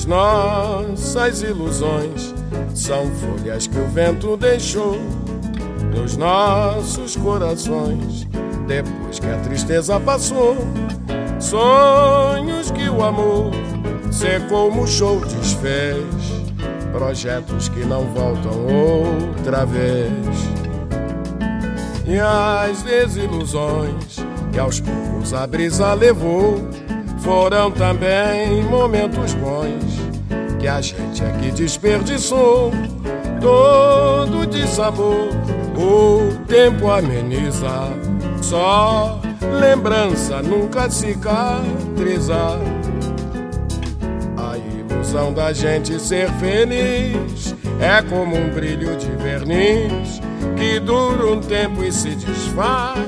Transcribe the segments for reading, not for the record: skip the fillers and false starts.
as nossas ilusões são folhas que o vento deixou nos nossos corações, depois que a tristeza passou. Sonhos que o amor secou, murchou, desfez, projetos que não voltam outra vez. E as desilusões que aos poucos a brisa levou foram também momentos bons que a gente aqui desperdiçou. Todo dissabor o tempo ameniza, só lembrança nunca cicatriza. A ilusão da gente ser feliz é como um brilho de verniz que dura um tempo e se desfaz.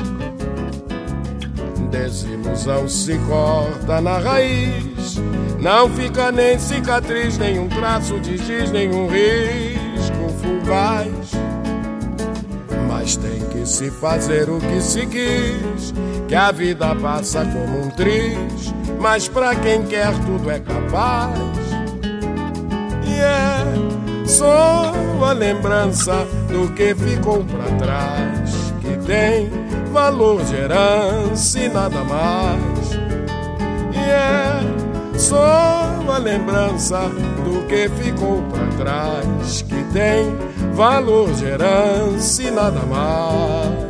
Desilusão se corta na raiz, não fica nem cicatriz, nenhum traço de giz, nenhum risco fugaz. Mas tem que se fazer o que se quis, que a vida passa como um triz, mas pra quem quer tudo é capaz. E é só a lembrança do que ficou pra trás, que tem valor de herança e nada mais. E é só a lembrança do que ficou pra trás, que tem valor de herança e nada mais.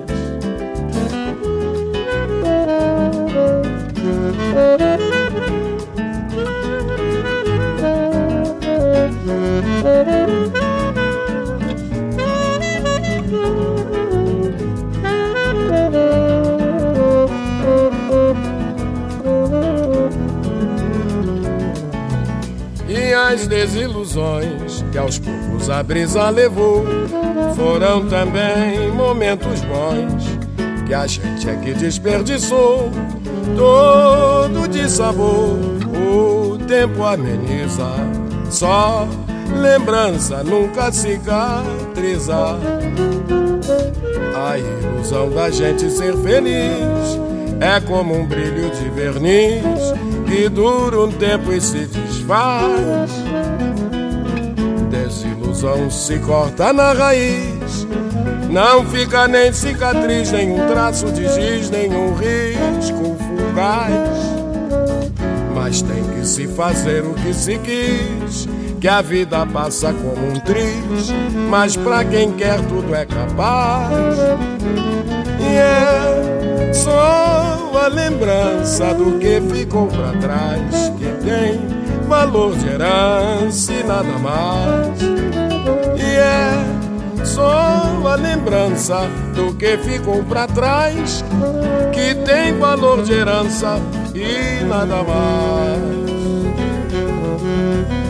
E as desilusões que aos poucos a brisa levou foram também momentos bons que a gente aqui desperdiçou. Todo dissabor o tempo ameniza, só lembrança nunca cicatriza. A ilusão da gente ser feliz é como um brilho de verniz que dura um tempo e se desfaz. Desilusão se corta na raiz, não fica nem cicatriz, nenhum traço de giz, nenhum risco fugaz. Mas tem que se fazer o que se quis, que a vida passa como um triz, mas pra quem quer tudo é capaz. E é só a lembrança do que ficou pra trás, que tem valor de herança e nada mais. E é só a lembrança do que ficou pra trás, que tem valor de herança e nada mais.